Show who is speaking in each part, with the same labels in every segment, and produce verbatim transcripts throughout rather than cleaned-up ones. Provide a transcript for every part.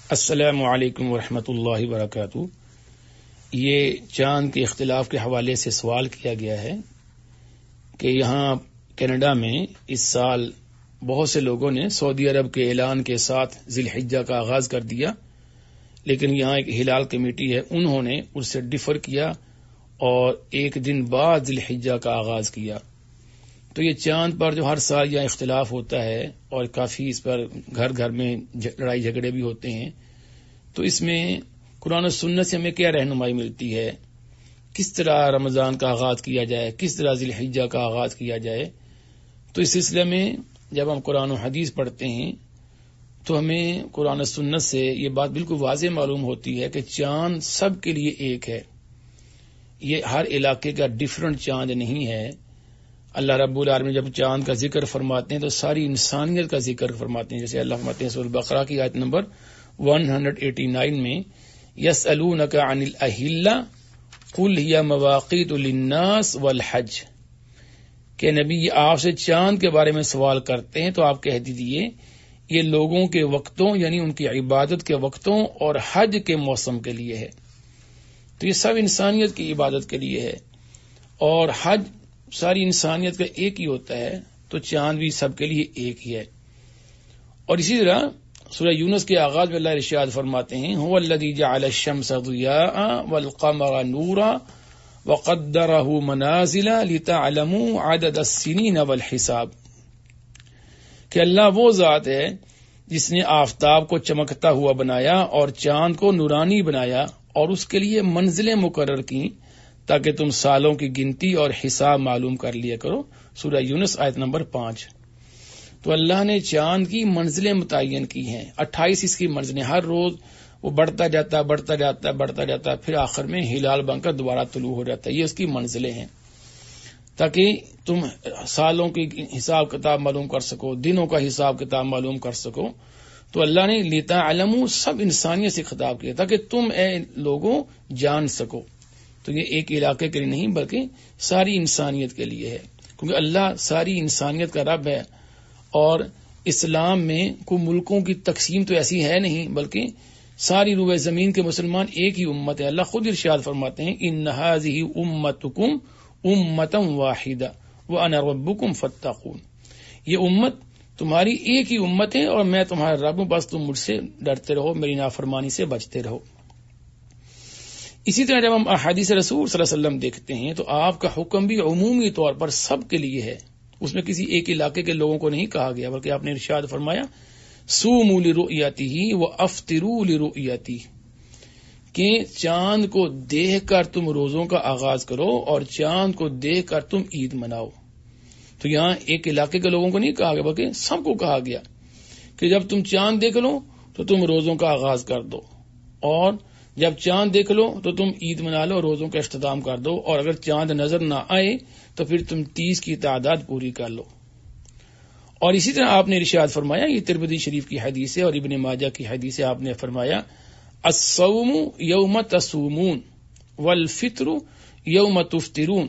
Speaker 1: السلام علیکم ورحمۃ اللہ وبرکاتہ۔ یہ چاند کے اختلاف کے حوالے سے سوال کیا گیا ہے کہ یہاں کینیڈا میں اس سال بہت سے لوگوں نے سعودی عرب کے اعلان کے ساتھ ذی الحجہ کا آغاز کر دیا، لیکن یہاں ایک ہلال کمیٹی ہے، انہوں نے اس سے ڈفر کیا اور ایک دن بعد ذی الحجہ کا آغاز کیا۔ تو یہ چاند پر جو ہر سال یہاں اختلاف ہوتا ہے اور کافی اس پر گھر گھر میں لڑائی جھگڑے بھی ہوتے ہیں، تو اس میں قرآن و سنت سے ہمیں کیا رہنمائی ملتی ہے، کس طرح رمضان کا آغاز کیا جائے، کس طرح ذی الحجہ کا آغاز کیا جائے۔ تو اس سلسلے میں جب ہم قرآن و حدیث پڑھتے ہیں تو ہمیں قرآن و سنت سے یہ بات بالکل واضح معلوم ہوتی ہے کہ چاند سب کے لیے ایک ہے، یہ ہر علاقے کا ڈفرنٹ چاند نہیں ہے۔ اللہ رب العالمین جب چاند کا ذکر فرماتے ہیں تو ساری انسانیت کا ذکر فرماتے ہیں، جیسے اللہ فرماتے ہیں سورۃ البقرہ کی آیت نمبر ایک سو ننانوے میں، یسألونک عن الاہلہ قل ہی مواقیت للناس والحج، کہ نبی یہ آپ سے چاند کے بارے میں سوال کرتے ہیں تو آپ کہہ دیجیے یہ لوگوں کے وقتوں یعنی ان کی عبادت کے وقتوں اور حج کے موسم کے لیے ہے۔ تو یہ سب انسانیت کی عبادت کے لیے ہے، اور حج ساری انسانیت کا ایک ہی ہوتا ہے، تو چاند بھی سب کے لیے ایک ہی ہے۔ اور اسی طرح سورہ یونس کے آغاز میں اللہ ارشاد فرماتے ہیں، هو الذی جعل الشمس ضیاء والقمر نورا وقدرہ منازل لتعلموا عدد السنین والحساب، کہ اللہ وہ ذات ہے جس نے آفتاب کو چمکتا ہوا بنایا اور چاند کو نورانی بنایا اور اس کے لیے منزلیں مقرر کی تاکہ تم سالوں کی گنتی اور حساب معلوم کر لیا کرو۔ سورہ یونس آیت نمبر پانچ۔ تو اللہ نے چاند کی منزلیں متعین کی ہیں، اٹھائیس اس کی منزلیں، ہر روز وہ بڑھتا جاتا بڑھتا جاتا بڑھتا جاتا پھر آخر میں ہلال بن کر دوبارہ طلوع ہو جاتا ہے، یہ اس کی منزلیں ہیں تاکہ تم سالوں کی حساب کتاب معلوم کر سکو، دنوں کا حساب کتاب معلوم کر سکو۔ تو اللہ نے لتعلموا سب انسانیت سے خطاب کیا تاکہ تم اے لوگوں جان سکو۔ تو یہ ایک علاقے کے لیے نہیں بلکہ ساری انسانیت کے لیے ہے، کیونکہ اللہ ساری انسانیت کا رب ہے، اور اسلام میں کوئی ملکوں کی تقسیم تو ایسی ہے نہیں، بلکہ ساری روئے زمین کے مسلمان ایک ہی امت ہے۔ اللہ خود ارشاد فرماتے ہیں ان ھذہ امتکم امۃ واحدہ وانا ربکم فاتقون، یہ امت تمہاری ایک ہی امت ہے اور میں تمہارا رب ہوں، بس تم مجھ سے ڈرتے رہو، میری نافرمانی سے بچتے رہو۔ اسی طرح جب ہم احادیث رسول صلی اللہ علیہ وسلم دیکھتے ہیں تو آپ کا حکم بھی عمومی طور پر سب کے لیے ہے، اس میں کسی ایک علاقے کے لوگوں کو نہیں کہا گیا، بلکہ آپ نے ارشاد فرمایا صوموا لرؤیتہ وافطروا لرؤیتہ، کہ چاند کو دیکھ کر تم روزوں کا آغاز کرو اور چاند کو دیکھ کر تم عید مناؤ۔ تو یہاں ایک علاقے کے لوگوں کو نہیں کہا گیا بلکہ سب کو کہا گیا کہ جب تم چاند دیکھ لو تو تم روزوں کا آغاز کر دو، اور جب چاند دیکھ لو تو تم عید منا لو، روزوں کا اختتام کر دو، اور اگر چاند نظر نہ آئے تو پھر تم تیس کی تعداد پوری کر لو۔ اور اسی طرح آپ نے ارشاد فرمایا، یہ ترمذی شریف کی حدیث ہے اور ابن ماجہ کی حدیث ہے، آپ نے فرمایا الصوم یوم تصومون والفطر یوم تفطرون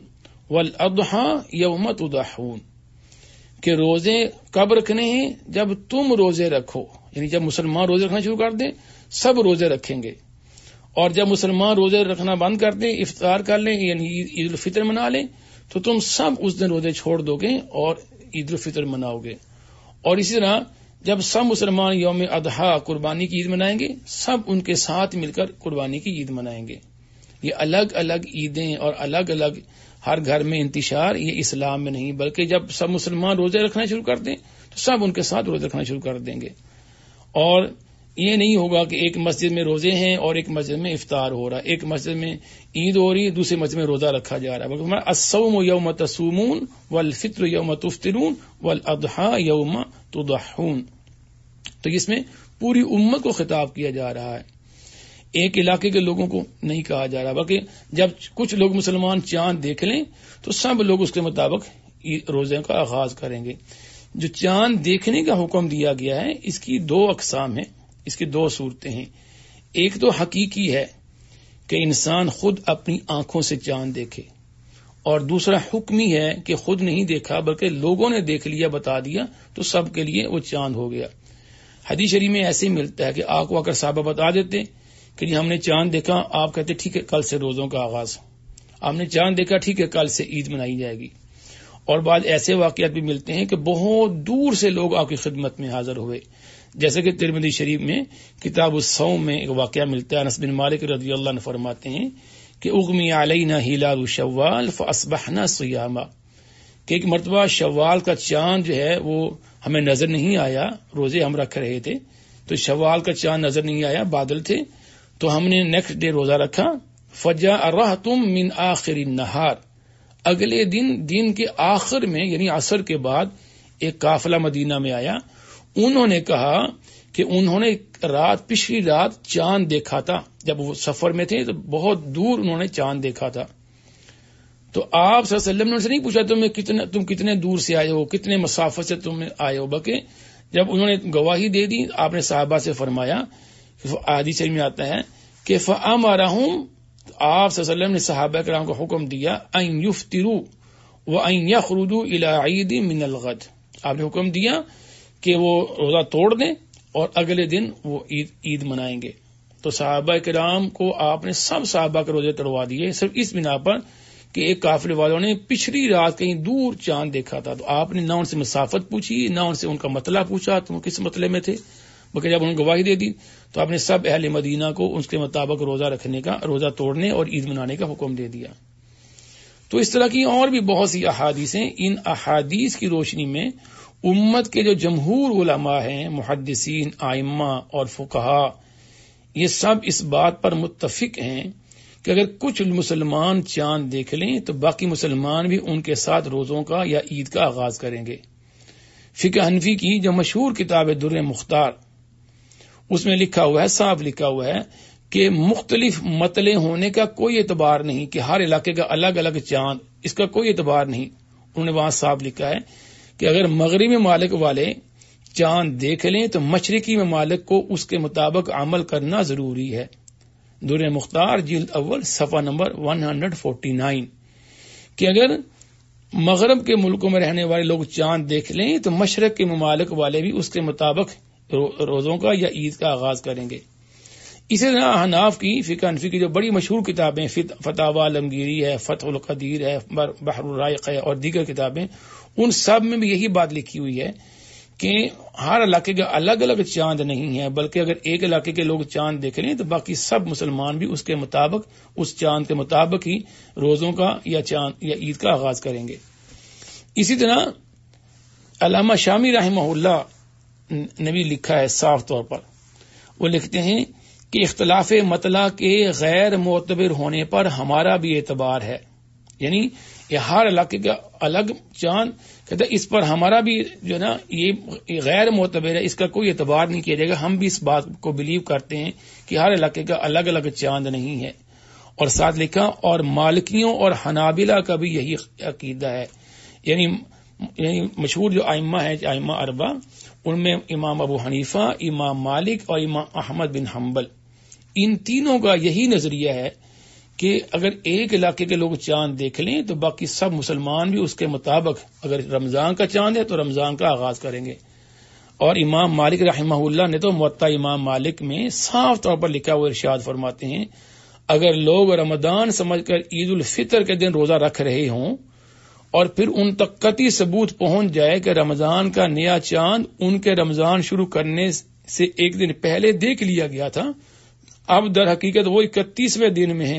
Speaker 1: والاضحی یوم تضحون، کہ روزے کب رکھنے ہیں؟ جب تم روزے رکھو، یعنی جب مسلمان روزے رکھنا شروع کر دیں سب روزے رکھیں گے، اور جب مسلمان روزے رکھنا بند کر دیں، افطار کر لیں یعنی عید الفطر منا لیں، تو تم سب اس دن روزے چھوڑ دو گے اور عید الفطر مناؤ گے۔ اور اسی طرح جب سب مسلمان یوم اضحیٰ قربانی کی عید منائیں گے، سب ان کے ساتھ مل کر قربانی کی عید منائیں گے۔ یہ الگ الگ عیدیں اور الگ الگ ہر گھر میں انتشار، یہ اسلام میں نہیں، بلکہ جب سب مسلمان روزے رکھنا شروع کر دیں تو سب ان کے ساتھ روزے رکھنا شروع کر دیں گے۔ اور یہ نہیں ہوگا کہ ایک مسجد میں روزے ہیں اور ایک مسجد میں افطار ہو رہا ہے، ایک مسجد میں عید ہو رہی ہے دوسری مسجد میں روزہ رکھا جا رہا ہے، بلکہ الصوم یوم تصومون والفطر یوم تفطرون والاضحی یوم تضحون۔ تو اس میں پوری امت کو خطاب کیا جا رہا ہے، ایک علاقے کے لوگوں کو نہیں کہا جا رہا، بلکہ جب کچھ لوگ مسلمان چاند دیکھ لیں تو سب لوگ اس کے مطابق روزے کا آغاز کریں گے۔ جو چاند دیکھنے کا حکم دیا گیا ہے اس کی دو اقسام ہیں، اس کی دو صورتیں ہیں۔ ایک تو حقیقی ہے کہ انسان خود اپنی آنکھوں سے چاند دیکھے، اور دوسرا حکمی ہے کہ خود نہیں دیکھا بلکہ لوگوں نے دیکھ لیا، بتا دیا، تو سب کے لیے وہ چاند ہو گیا۔ حدیث شریف میں ایسے ہی ملتا ہے کہ آپ کو آ کر صحابہ بتا دیتے کہ جی ہم نے چاند دیکھا، آپ کہتے ٹھیک ہے کل سے روزوں کا آغاز، آپ نے چاند دیکھا ٹھیک ہے کل سے عید منائی جائے گی. اور بعض ایسے واقعات بھی ملتے ہیں کہ بہت دور سے لوگ آپ کی خدمت میں حاضر ہوئے، جیسے کہ ترمذی شریف میں کتاب الصوم میں ایک واقعہ ملتا ہے. انس بن مالک رضی اللہ عنہ فرماتے ہیں کہ اغمی علینا ہلال شوال فاصبحنا صیاما، کہ ایک مرتبہ شوال کا چاند جو ہے وہ ہمیں نظر نہیں آیا، روزے ہم رکھ رہے تھے تو شوال کا چاند نظر نہیں آیا، بادل تھے، تو ہم نے نیکسٹ ڈے روزہ رکھا. فجاء رہطم من آخر النہار، اگلے دن دن کے آخر میں یعنی عصر کے بعد ایک قافلہ مدینہ میں آیا. انہوں نے کہا کہ انہوں نے رات پچھلی رات چاند دیکھا تھا، جب وہ سفر میں تھے تو بہت دور انہوں نے چاند دیکھا تھا. تو آپ صلی اللہ علیہ وسلم نے ان سے نہیں پوچھا تم کتنے تم کتنے دور سے آئے ہو، کتنے مسافت سے تم آئے ہو، بلکہ جب انہوں نے گواہی دے دی آپ نے صحابہ سے فرمایا، حدیث میں آتا ہے کہ فَأَمَرَهُمْ، آپ صلی اللہ علیہ وسلم نے صحابہ کرام کو حکم دیا ان یفطروا وان یخرجوا الی عید من الغد، آپ نے حکم دیا کہ وہ روزہ توڑ دیں اور اگلے دن وہ عید عید منائیں گے. تو صحابہ کرام کو آپ نے سب صحابہ کے روزے توڑوا دیے صرف اس بنا پر کہ ایک قافلے والوں نے پچھلی رات کہیں دور چاند دیکھا تھا. تو آپ نے نہ ان سے مسافت پوچھی، نہ ان سے ان کا مطلع پوچھا تم کس مطلع میں تھے، بلکہ جب انہوں نے گواہی دے دی تو آپ نے سب اہل مدینہ کو اس کے مطابق روزہ رکھنے کا، روزہ توڑنے اور عید منانے کا حکم دے دیا. تو اس طرح کی اور بھی بہت سی احادیث ہیں. ان احادیث کی روشنی میں امت کے جو جمہور علماء ہیں، محدثین، ائمہ اور فقہاء، یہ سب اس بات پر متفق ہیں کہ اگر کچھ مسلمان چاند دیکھ لیں تو باقی مسلمان بھی ان کے ساتھ روزوں کا یا عید کا آغاز کریں گے. فقہ حنفی کی جو مشہور کتاب ہے در مختار، اس میں لکھا ہوا ہے، صاف لکھا ہوا ہے کہ مختلف مطلع ہونے کا کوئی اعتبار نہیں، کہ ہر علاقے کا الگ الگ چاند، اس کا کوئی اعتبار نہیں. انہوں نے وہاں صاف لکھا ہے کہ اگر مغربی ممالک والے چاند دیکھ لیں تو مشرقی ممالک کو اس کے مطابق عمل کرنا ضروری ہے. در مختار جلد اول صفحہ نمبر ایک سو انچاس، کہ اگر مغرب کے ملکوں میں رہنے والے لوگ چاند دیکھ لیں تو مشرق کے ممالک والے بھی اس کے مطابق روزوں کا یا عید کا آغاز کریں گے. اسی طرح احناف کی فقہ حنفی کی جو بڑی مشہور کتابیں فتاوی عالمگیری ہے، فتح القدیر ہے، بحر الرائق ہے اور دیگر کتابیں، ان سب میں بھی یہی بات لکھی ہوئی ہے کہ ہر علاقے کا الگ الگ چاند نہیں ہے، بلکہ اگر ایک علاقے کے لوگ چاند دیکھ لیں تو باقی سب مسلمان بھی اس کے مطابق، اس چاند کے مطابق ہی روزوں کا یا چاند یا عید کا آغاز کریں گے. اسی طرح علامہ شامی رحمہ اللہ نے بھی لکھا ہے صاف طور پر، وہ لکھتے ہیں کہ اختلاف مطلع کے غیر معتبر ہونے پر ہمارا بھی اعتبار ہے، یعنی یہ ہر علاقے کا الگ چاند، کہتے ہیں اس پر ہمارا بھی جو ہے نا یہ غیر معتبر ہے، اس کا کوئی اعتبار نہیں کیا جائے گا. ہم بھی اس بات کو بلیو کرتے ہیں کہ ہر علاقے کا الگ الگ چاند نہیں ہے. اور ساتھ لکھا اور مالکیوں اور حنابلہ کا بھی یہی عقیدہ ہے، یعنی یعنی مشہور جو ائمہ ہیں، ائمہ اربعہ، ان میں امام ابو حنیفہ، امام مالک اور امام احمد بن حنبل، ان تینوں کا یہی نظریہ ہے کہ اگر ایک علاقے کے لوگ چاند دیکھ لیں تو باقی سب مسلمان بھی اس کے مطابق، اگر رمضان کا چاند ہے تو رمضان کا آغاز کریں گے. اور امام مالک رحمہ اللہ نے تو موطا امام مالک میں صاف طور پر لکھا ہوا ارشاد فرماتے ہیں اگر لوگ رمضان سمجھ کر عید الفطر کے دن روزہ رکھ رہے ہوں اور پھر ان تک قطعی ثبوت پہنچ جائے کہ رمضان کا نیا چاند ان کے رمضان شروع کرنے سے ایک دن پہلے دیکھ لیا گیا تھا، اب در حقیقت وہ اکتیسویں دن میں ہیں،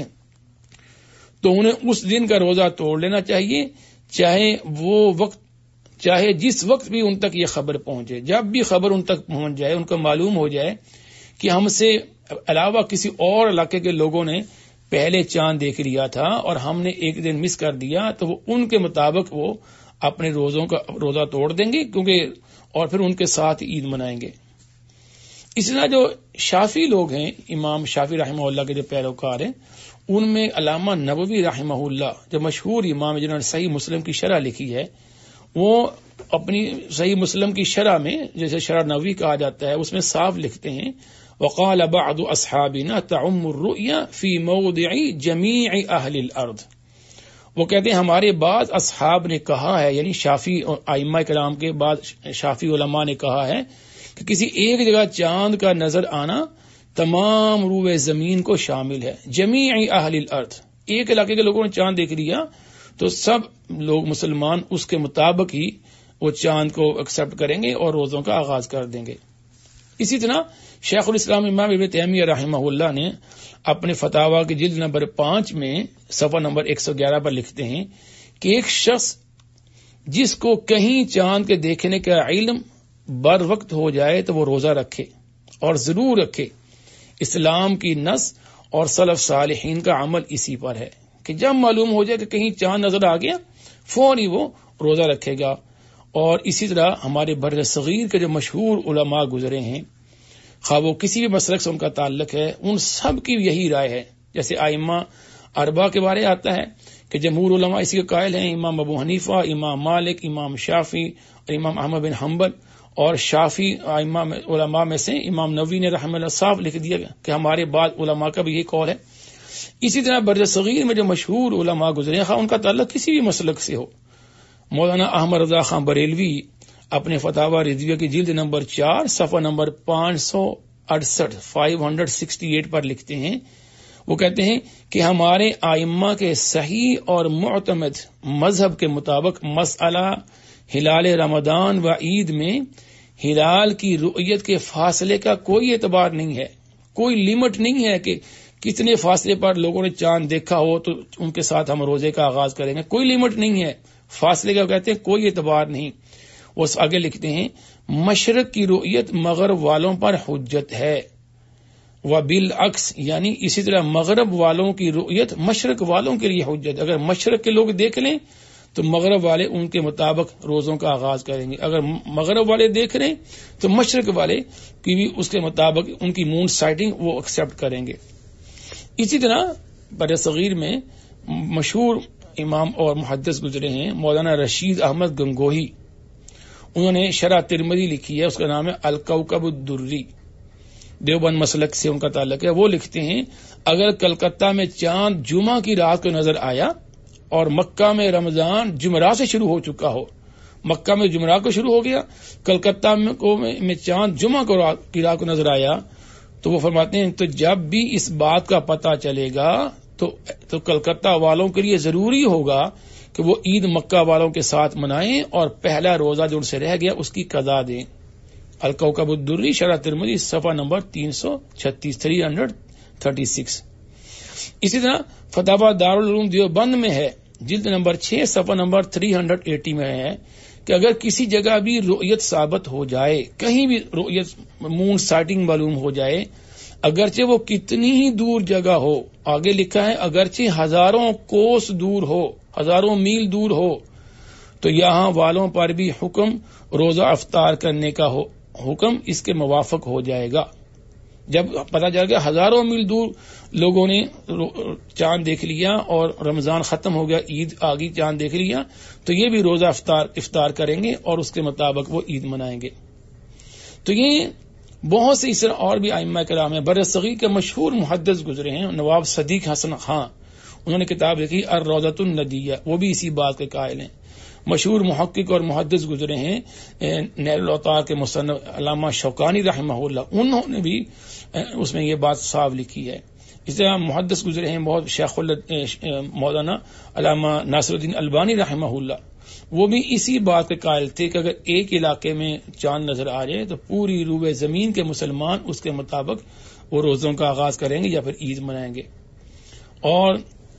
Speaker 1: تو انہیں اس دن کا روزہ توڑ لینا چاہیے، چاہے وہ وقت چاہے جس وقت بھی ان تک یہ خبر پہنچے. جب بھی خبر ان تک پہنچ جائے، ان کو معلوم ہو جائے کہ ہم سے علاوہ کسی اور علاقے کے لوگوں نے پہلے چاند دیکھ لیا تھا اور ہم نے ایک دن مس کر دیا، تو وہ ان کے مطابق وہ اپنے روزوں کا روزہ توڑ دیں گے، کیونکہ اور پھر ان کے ساتھ عید منائیں گے. اسی طرح جو شافی لوگ ہیں، امام شافی رحمہ اللہ کے جو پیروکار ہیں، ان میں علامہ نووی رحمہ اللہ جو مشہور امام جنہوں نے صحیح مسلم کی شرح لکھی ہے، وہ اپنی صحیح مسلم کی شرح میں، جیسے شرح نووی کہا جاتا ہے، اس میں صاف لکھتے ہیں وقال بعض اصحابنا تعم الرؤيا في موضع جميع اهل الارض. وہ کہتے ہیں ہمارے بعض اصحاب نے کہا ہے، یعنی شافی ائمہ کرام کے بعض شافی علماء نے کہا ہے کہ کسی ایک جگہ چاند کا نظر آنا تمام روئے زمین کو شامل ہے. جمیع اہل الارض، ایک علاقے کے لوگوں نے چاند دیکھ لیا تو سب لوگ مسلمان اس کے مطابق ہی وہ چاند کو ایکسپٹ کریں گے اور روزوں کا آغاز کر دیں گے. اسی طرح شیخ الاسلام امام ابن تیمیہ رحمہ اللہ نے اپنے فتاوی کے جلد نمبر پانچ میں صفحہ نمبر ایک سو گیارہ پر لکھتے ہیں کہ ایک شخص جس کو کہیں چاند کے دیکھنے کا علم بر وقت ہو جائے تو وہ روزہ رکھے، اور ضرور رکھے. اسلام کی نص اور سلف صالحین کا عمل اسی پر ہے کہ جب معلوم ہو جائے کہ کہیں چاند نظر آ گیا فوری وہ روزہ رکھے گا. اور اسی طرح ہمارے بر صغیر کے جو مشہور علماء گزرے ہیں، خواہ وہ کسی بھی مسلک سے ان کا تعلق ہے، ان سب کی یہی رائے ہے. جیسے ائمہ اربعہ کے بارے آتا ہے کہ جمہور علماء اسی کے قائل ہیں، امام ابو حنیفہ، امام مالک، امام شافعی اور امام احمد بن حنبل. اور شافعی ائمہ علماء میں سے امام نووی نے رحمہ اللہ صاحب لکھ دیا کہ ہمارے بعد علماء کا بھی یہ قول ہے. اسی طرح بر صغیر میں جو مشہور علماء گزرے ہیں، ان کا تعلق کسی بھی مسلک سے ہو، مولانا احمد رضا خان بریلوی اپنے فتاوی رضویہ کی جلد نمبر چار صفحہ نمبر پانچ سو اڑسٹھ فائیو ہنڈریڈ سکسٹی ایٹ پر لکھتے ہیں، وہ کہتے ہیں کہ ہمارے ائمہ کے صحیح اور معتمد مذہب کے مطابق مسئلہ ہلال رمضان و عید میں ہلال کی رؤیت کے فاصلے کا کوئی اعتبار نہیں ہے، کوئی لمٹ نہیں ہے کہ کتنے فاصلے پر لوگوں نے چاند دیکھا ہو تو ان کے ساتھ ہم روزے کا آغاز کریں گے. کوئی لمٹ نہیں ہے فاصلے کا، کہتے ہیں کوئی اعتبار نہیں. وہ آگے لکھتے ہیں مشرق کی رؤیت مغرب والوں پر حجت ہے، و بالعکس، یعنی اسی طرح مغرب والوں کی رؤیت مشرق والوں کے لیے حجت. اگر مشرق کے لوگ دیکھ لیں تو مغرب والے ان کے مطابق روزوں کا آغاز کریں گے، اگر مغرب والے دیکھ رہے تو مشرق والے کی بھی اس کے مطابق ان کی مون سائٹنگ وہ ایکسپٹ کریں گے. اسی طرح بر صغیر میں مشہور امام اور محدث گزرے ہیں مولانا رشید احمد گنگوہی، انہوں نے شرح ترمذی لکھی ہے، اس کا نام ہے الکوکب الدری، دیوبند مسلک سے ان کا تعلق ہے. وہ لکھتے ہیں اگر کلکتہ میں چاند جمعہ کی رات کو نظر آیا اور مکہ میں رمضان جمعرات سے شروع ہو چکا ہو، مکہ میں جمعرات کو شروع ہو گیا، کلکتہ میں چاند جمعہ کی رات کو نظر آیا، تو وہ فرماتے ہیں تو جب بھی اس بات کا پتہ چلے گا تو تو کلکتہ والوں کے لیے ضروری ہوگا کہ وہ عید مکہ والوں کے ساتھ منائیں اور پہلا روزہ جو ان سے رہ گیا اس کی قضا دیں. الکوکب الدری شرح ترمذی صفحہ نمبر تین سو چھتیس تھری ہنڈریڈ تھرٹی سکس. اسی طرح فتاوی دارالعلوم دیوبند میں ہے، جلد نمبر چھ صفحہ نمبر تھری ہنڈریڈ ایٹی میں ہے کہ اگر کسی جگہ بھی رؤیت ثابت ہو جائے، کہیں بھی رؤیت مون سائٹنگ معلوم ہو جائے، اگرچہ وہ کتنی ہی دور جگہ ہو، آگے لکھا ہے اگرچہ ہزاروں کوس دور ہو، ہزاروں میل دور ہو، تو یہاں والوں پر بھی حکم روزہ افطار کرنے کا ہو، حکم اس کے موافق ہو جائے گا. جب پتہ چل گیا ہزاروں میل دور لوگوں نے چاند دیکھ لیا اور رمضان ختم ہو گیا، عید آگی، چاند دیکھ لیا، تو یہ بھی روزہ افطار افطار کریں گے اور اس کے مطابق وہ عید منائیں گے. تو یہ بہت سے اس طرح اور بھی ائمہ کرام ہیں. بر صغیر کے مشہور محدث گزرے ہیں نواب صدیق حسن خان، انہوں نے کتاب لکھی الروضۃ الندیہ، وہ بھی اسی بات کے قائل ہیں. مشہور محقق اور محدث گزرے ہیں نیل الاوطار کے مصنف علامہ شوکانی رحمہ اللہ، انہوں نے بھی اس میں یہ بات صاف لکھی ہے. اس طرح محدث گزرے ہیں بہت شیخ مولانا علامہ ناصر الدین البانی رحمہ اللہ، وہ بھی اسی بات کے قائل تھے کہ اگر ایک علاقے میں چاند نظر آ جائے تو پوری روئے زمین کے مسلمان اس کے مطابق وہ روزوں کا آغاز کریں گے یا پھر عید منائیں گے. اور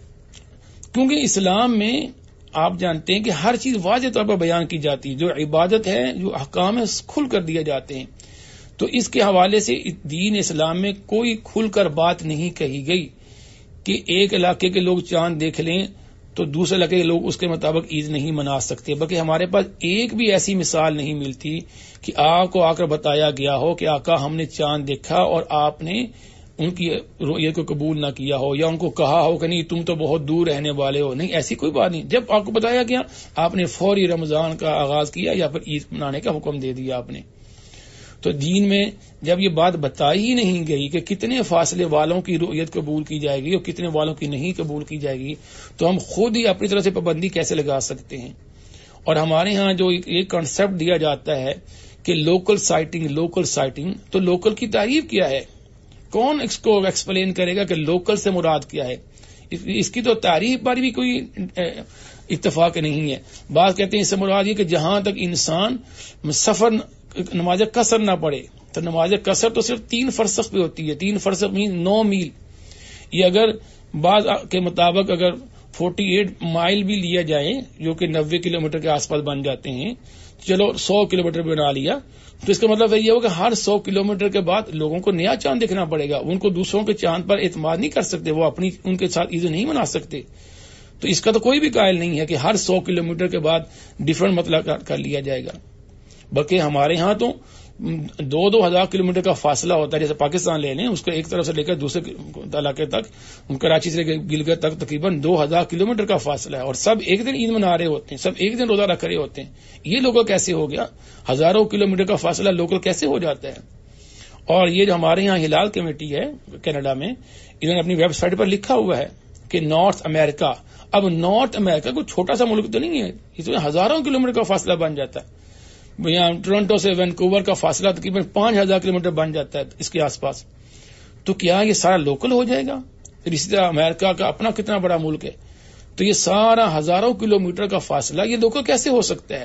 Speaker 1: کیونکہ اسلام میں آپ جانتے ہیں کہ ہر چیز واضح طور پر بیان کی جاتی ہے، جو عبادت ہے، جو احکام ہے، کھل کر دیے جاتے ہیں. تو اس کے حوالے سے دین اسلام میں کوئی کھل کر بات نہیں کہی گئی کہ ایک علاقے کے لوگ چاند دیکھ لیں تو دوسرے علاقے کے لوگ اس کے مطابق عید نہیں منا سکتے، بلکہ ہمارے پاس ایک بھی ایسی مثال نہیں ملتی کہ آپ کو آ کر بتایا گیا ہو کہ آقا ہم نے چاند دیکھا اور آپ نے ان کی رؤیت کو قبول نہ کیا ہو یا ان کو کہا ہو کہ نہیں تم تو بہت دور رہنے والے ہو. نہیں، ایسی کوئی بات نہیں. جب آپ کو بتایا گیا آپ نے فوری رمضان کا آغاز کیا یا پھر عید منانے کا حکم دے دیا آپ نے. تو دین میں جب یہ بات بتائی ہی نہیں گئی کہ کتنے فاصلے والوں کی رؤیت قبول کی جائے گی اور کتنے والوں کی نہیں قبول کی جائے گی، تو ہم خود ہی اپنی طرف سے پابندی کیسے لگا سکتے ہیں؟ اور ہمارے ہاں جو ایک کانسیپٹ دیا جاتا ہے کہ لوکل سائٹنگ لوکل سائٹنگ تو لوکل کی تعریف کیا ہے؟ کون اس کو ایکسپلین کرے گا کہ لوکل سے مراد کیا ہے؟ اس کی تو تعریف پر بھی کوئی اتفاق نہیں ہے. بعض کہتے ہیں اس سے مراد یہ کہ جہاں تک انسان سفر نماز قصر نہ پڑے، تو نماز قصر تو صرف تین فرسخ پہ ہوتی ہے. تین فرسخ مین نو میل. یہ اگر بعض کے مطابق اگر فورٹی ایٹ مائل بھی لیا جائے جو کہ نوے کلومیٹر کے آس پاس بن جاتے ہیں، چلو سو کلومیٹر بنا لیا، تو اس کا مطلب یہ ہوگا کہ ہر سو کلومیٹر کے بعد لوگوں کو نیا چاند دیکھنا پڑے گا. ان کو دوسروں کے چاند پر اعتماد نہیں کر سکتے، وہ اپنی ان کے ساتھ عید نہیں منا سکتے. تو اس کا تو کوئی بھی قائل نہیں ہے کہ ہر سو کلومیٹر کے بعد ڈفرنٹ مطلب کر لیا جائے گا. بلکہ ہمارے ہاں تو دو دو ہزار کلومیٹر کا فاصلہ ہوتا ہے. جیسے پاکستان لے لیں، اس کو ایک طرف سے لے کر دوسرے علاقے تک، کراچی سے لے کر گلگت تک تقریباً دو ہزار کلومیٹر کا فاصلہ ہے، اور سب ایک دن عید منا رہے ہوتے ہیں، سب ایک دن روزہ رکھ رہے ہوتے ہیں. یہ لوگوں کیسے ہو گیا؟ ہزاروں کلومیٹر کا فاصلہ لوکل کیسے ہو جاتا ہے؟ اور یہ جو ہمارے یہاں ہلال کمیٹی ہے کینیڈا میں، انہوں نے اپنی ویب سائٹ پر لکھا ہوا ہے کہ نارتھ امریکہ، اب نارتھ امریکہ کوئی چھوٹا سا ملک تو نہیں ہے، اس میں ہزاروں کلومیٹر کا فاصلہ بن جاتا ہے. یہاں ٹورنٹو سے وینکوور کا فاصلہ تقریباً پانچ ہزار کلومیٹر بن جاتا ہے اس کے آس پاس. تو کیا یہ سارا لوکل ہو جائے گا؟ پھر اسی طرح امریکہ کا اپنا کتنا بڑا ملک ہے، تو یہ سارا ہزاروں کلومیٹر کا فاصلہ یہ لوکل کیسے ہو سکتا ہے؟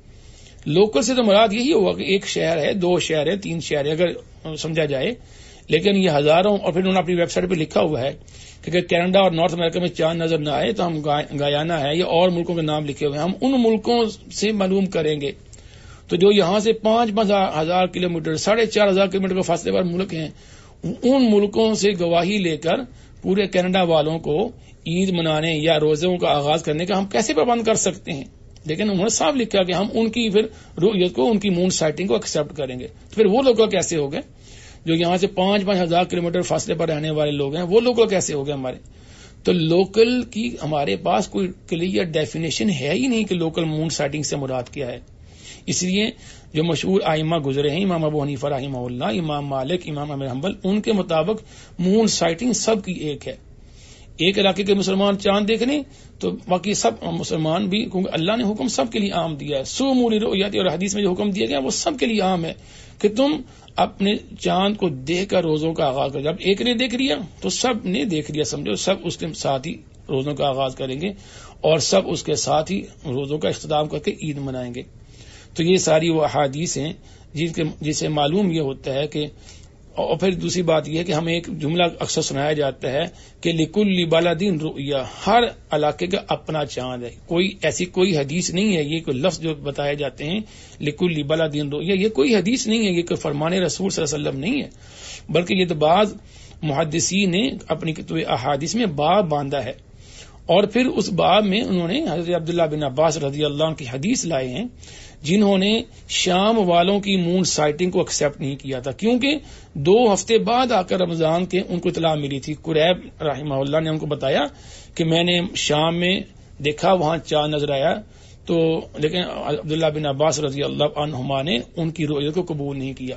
Speaker 1: لوکل سے تو مراد یہی ہوگا کہ ایک شہر ہے، دو شہر ہے، تین شہر ہے اگر سمجھا جائے. لیکن یہ ہزاروں، اور پھر انہوں نے اپنی ویب سائٹ پہ لکھا ہوا ہے کہ اگر کینیڈا اور نارتھ امریکہ میں چاند نظر نہ آئے تو ہم گیانا ہے یا اور ملکوں کے نام لکھے ہوئے ہیں، ہم ان ملکوں سے معلوم کریں گے. تو جو یہاں سے پانچ ہزار کلومیٹر ساڑھے چار ہزار کلومیٹر کے فاصلے پر ملک ہیں، ان ملکوں سے گواہی لے کر پورے کینیڈا والوں کو عید منانے یا روزوں کا آغاز کرنے کا ہم کیسے پابند کر سکتے ہیں؟ لیکن انہوں نے صاف لکھا کہ ہم ان کی پھر رؤیت کو، ان کی مون سائٹنگ کو ایکسپٹ کریں گے. تو پھر وہ لوگ کیسے ہو گئے جو یہاں سے پانچ پانچ ہزار کلومیٹر فاصلے پر رہنے والے لوگ ہیں؟ وہ لوگ کیسے ہو گئے ہمارے؟ تو لوکل کی ہمارے پاس کوئی کلیئر ڈیفینیشن ہے ہی نہیں کہ لوکل مون سائٹنگ سے مراد کیا ہے. اس لیے جو مشہور آئمہ گزرے ہیں، امام ابو حنیفہ رحمہ اللہ، امام مالک، امام احمد حنبل، ان کے مطابق مون سائٹنگ سب کی ایک ہے. ایک علاقے کے مسلمان چاند دیکھ لیں تو باقی سب مسلمان بھی، کیونکہ اللہ نے حکم سب کے لیے عام دیا ہے. سوموا لرؤیتہ، اور حدیث میں جو حکم دیا گیا وہ سب کے لیے عام ہے کہ تم اپنے چاند کو دیکھ کر روزوں کا آغاز کرو. جب ایک نے دیکھ لیا تو سب نے دیکھ لیا، سمجھو سب اس کے ساتھ ہی روزوں کا آغاز کریں گے اور سب اس کے ساتھ ہی روزوں کا اختتام کر کے عید منائیں گے. تو یہ ساری وہ احادیث ہیں جن کے جس سے معلوم یہ ہوتا ہے کہ، اور پھر دوسری بات یہ ہے کہ ہمیں ایک جملہ اکثر سنایا جاتا ہے کہ لکل بلد رؤیا، ہر علاقے کا اپنا چاند ہے. کوئی ایسی کوئی حدیث نہیں ہے، یہ کوئی لفظ جو بتائے جاتے ہیں لکل بلد رؤیا، یہ کوئی حدیث نہیں ہے، یہ کوئی فرمان رسول صلی اللہ علیہ وسلم نہیں ہے، بلکہ یہ تو بعض محدثین نے اپنی کتب احادیث میں باب باندھا ہے. اور پھر اس باب میں انہوں نے حضرت عبداللہ بن عباس رضی اللہ عنہ کی حدیث لائے ہیں جنہوں نے شام والوں کی مون سائٹنگ کو ایکسپٹ نہیں کیا تھا، کیونکہ دو ہفتے بعد آ کر رمضان کے ان کو اطلاع ملی تھی. قریب رحمہ اللہ نے ان کو بتایا کہ میں نے شام میں دیکھا، وہاں چاند نظر آیا. تو لیکن عبداللہ بن عباس رضی اللہ عنہما نے ان کی رؤیت کو قبول نہیں کیا.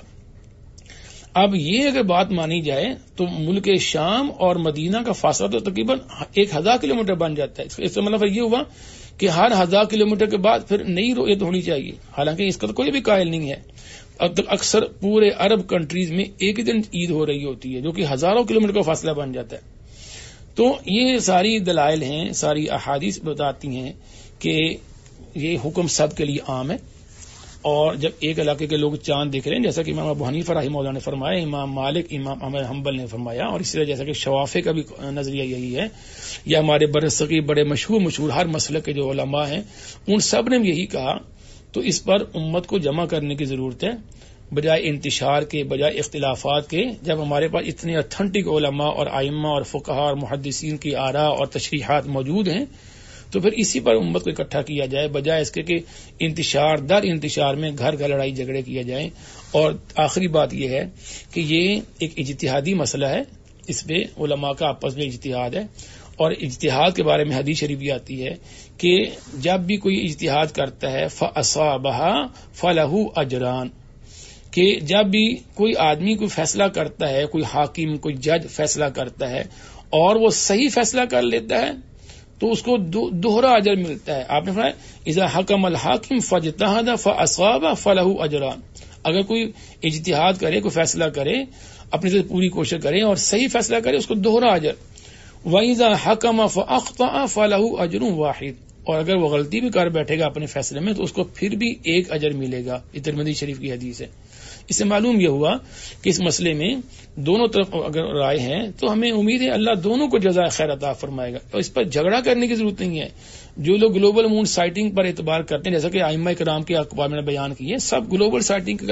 Speaker 1: اب یہ اگر بات مانی جائے تو ملک شام اور مدینہ کا فاصلہ تو تقریباً ایک ہزار کلومیٹر بن جاتا ہے. اس کا مطلب یہ ہوا کہ ہر ہزار کلومیٹر کے بعد پھر نئی رؤیت ہونی چاہیے، حالانکہ اس کا تو کوئی بھی قائل نہیں ہے. اکثر پورے عرب کنٹریز میں ایک ہی دن عید ہو رہی ہوتی ہے جو کہ ہزاروں کلومیٹر کا فاصلہ بن جاتا ہے. تو یہ ساری دلائل ہیں، ساری احادیث بتاتی ہیں کہ یہ حکم سب کے لیے عام ہے. اور جب ایک علاقے کے لوگ چاند دیکھ رہے ہیں، جیسا کہ امام ابو حنیفہ رحمہ اللہ نے فرمایا، امام مالک، امام احمد حنبل نے فرمایا، اور اسی طرح جیسا کہ شوافی کا بھی نظریہ یہی ہے، یا ہمارے برصغیر بڑے مشہور مشہور ہر مسلک کے جو علماء ہیں ان سب نے یہی کہا. تو اس پر امت کو جمع کرنے کی ضرورت ہے، بجائے انتشار کے، بجائے اختلافات کے. جب ہمارے پاس اتنے اتھینٹک علماء اور ائمہ اور فقہاء اور محدثین کی آراء اور تشریحات موجود ہیں تو پھر اسی پر امت کو اکٹھا کیا جائے، بجائے اس کے کہ انتشار در انتشار میں گھر گھر لڑائی جھگڑے کیا جائیں. اور آخری بات یہ ہے کہ یہ ایک اجتہادی مسئلہ ہے، اس پہ علماء کا آپس میں اجتہاد ہے. اور اجتہاد کے بارے میں حدیث شریف بھی آتی ہے کہ جب بھی کوئی اجتہاد کرتا ہے فَأَصَابَهَا فَلَهُ أَجْرَانِ، کہ جب بھی کوئی آدمی کوئی فیصلہ کرتا ہے، کوئی حاکم، کوئی جج فیصلہ کرتا ہے اور وہ صحیح فیصلہ کر لیتا ہے تو اس کو دوہرا اجر ملتا ہے. آپ نے فرمایا اذا حکم الحاکم فاجتہد فاصاب فلہ اجران، اگر کوئی اجتہاد کرے، کوئی فیصلہ کرے، اپنی سے پوری کوشش کرے اور صحیح فیصلہ کرے، اس کو دوہرا اجر. وَإِذَا حَكَمَ فَأَخْطَأَ فَلَهُ أَجْرٌ وَاحِدٌ، اور اگر وہ غلطی بھی کر بیٹھے گا اپنے فیصلے میں تو اس کو پھر بھی ایک اجر ملے گا. یہ ترمذی شریف کی حدیث ہے. اس سے معلوم یہ ہوا کہ اس مسئلے میں دونوں طرف اگر رائے ہیں تو ہمیں امید ہے اللہ دونوں کو جزائے خیر عطا فرمائے گا، اور اس پر جھگڑا کرنے کی ضرورت نہیں ہے. جو لوگ گلوبل مون سائٹنگ پر اعتبار کرتے ہیں، جیسا کہ ائمہ کرام کے اقوال میں نے بیان کیے، سب گلوبل سائٹنگ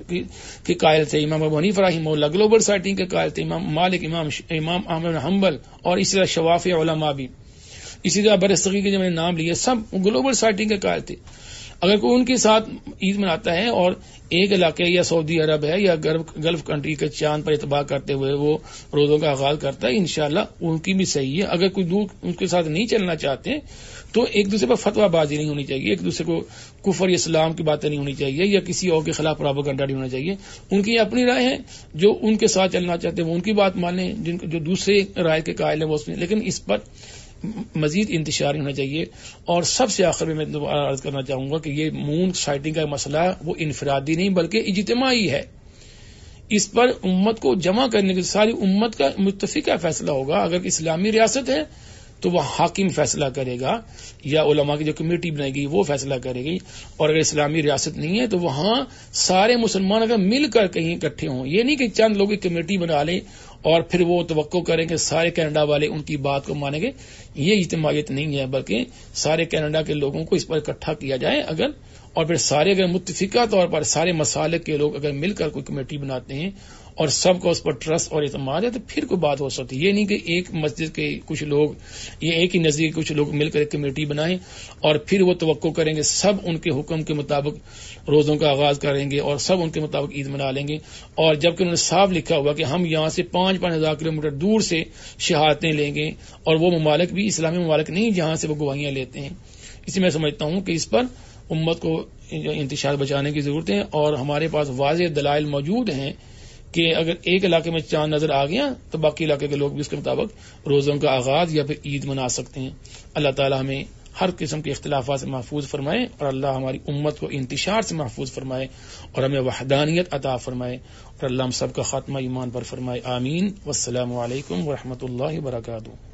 Speaker 1: کے قائل تھے. امام ابو حنیفہ رحمہ اللہ گلوبل سائٹنگ کے قائل تھے، امام مالک، امام امام احمد بن حنبل، اور اسی طرح شوافی علماء بھی، اسی طرح برصغیر کے جو میں نے نام لیے سب گلوبل سائٹنگ کے قائل تھے. اگر کوئی ان کے ساتھ عید مناتا ہے اور ایک علاقے یا سعودی عرب ہے یا گلف کنٹری کے چاند پر اعتبار کرتے ہوئے وہ روزوں کا آغاز کرتا ہے، انشاءاللہ ان کی بھی صحیح ہے. اگر کوئی دور ان کے ساتھ نہیں چلنا چاہتے تو ایک دوسرے پر فتویٰ بازی نہیں ہونی چاہیے، ایک دوسرے کو کفر اسلام کی باتیں نہیں ہونی چاہیے یا کسی اور کے خلاف پروپیگنڈا نہیں ہونا چاہیے. ان کی اپنی رائے ہے، جو ان کے ساتھ چلنا چاہتے ہیں وہ ان کی بات مانیں، جن جو دوسرے رائے کے قائل ہیں وہ اس میں، لیکن اس پر مزید انتشار ہونا چاہیے. اور سب سے آخر میں میں دوبارہ عرض کرنا چاہوں گا کہ یہ مون سائٹنگ کا مسئلہ وہ انفرادی نہیں بلکہ اجتماعی ہے. اس پر امت کو جمع کرنے کے ساری امت کا متفقہ فیصلہ ہوگا. اگر اسلامی ریاست ہے تو وہ حاکم فیصلہ کرے گا یا علماء کی جو کمیٹی بنائے گی وہ فیصلہ کرے گی، اور اگر اسلامی ریاست نہیں ہے تو وہاں سارے مسلمان اگر مل کر کہیں اکٹھے ہوں، یہ نہیں کہ چند لوگ ایک کمیٹی بنا لیں اور پھر وہ توقع کریں کہ سارے کینیڈا والے ان کی بات کو مانیں گے، یہ اجتماعیت نہیں ہے، بلکہ سارے کینیڈا کے لوگوں کو اس پر اکٹھا کیا جائے اگر، اور پھر سارے اگر متفقہ طور پر سارے مسالک کے لوگ اگر مل کر کوئی کمیٹی بناتے ہیں اور سب کو اس پر ٹرسٹ اور اعتماد ہے تو پھر کوئی بات ہو سکتی ہے. یہ نہیں کہ ایک مسجد کے کچھ لوگ، یہ ایک ہی نظریے کے کچھ لوگ مل کر ایک کمیٹی بنائیں اور پھر وہ توقع کریں گے سب ان کے حکم کے مطابق روزوں کا آغاز کریں گے اور سب ان کے مطابق عید منا لیں گے. اور جبکہ انہوں نے صاف لکھا ہوا کہ ہم یہاں سے پانچ پانچ ہزار کلو میٹر دور سے شہادتیں لیں گے، اور وہ ممالک بھی اسلامی ممالک نہیں جہاں سے وہ گواہیاں لیتے ہیں. اسی میں سمجھتا ہوں کہ اس پر امت کو انتشار بچانے کی ضرورت ہے، اور ہمارے پاس واضح دلائل موجود ہیں کہ اگر ایک علاقے میں چاند نظر آ گیا تو باقی علاقے کے لوگ بھی اس کے مطابق روزوں کا آغاز یا پھر عید منا سکتے ہیں. اللہ تعالی ہمیں ہر قسم کے اختلافات سے محفوظ فرمائے، اور اللہ ہماری امت کو انتشار سے محفوظ فرمائے اور ہمیں وحدانیت عطا فرمائے، اور اللہ ہم سب کا خاتمہ ایمان پر فرمائے. آمین. والسلام علیکم ورحمۃ اللہ وبرکاتہ.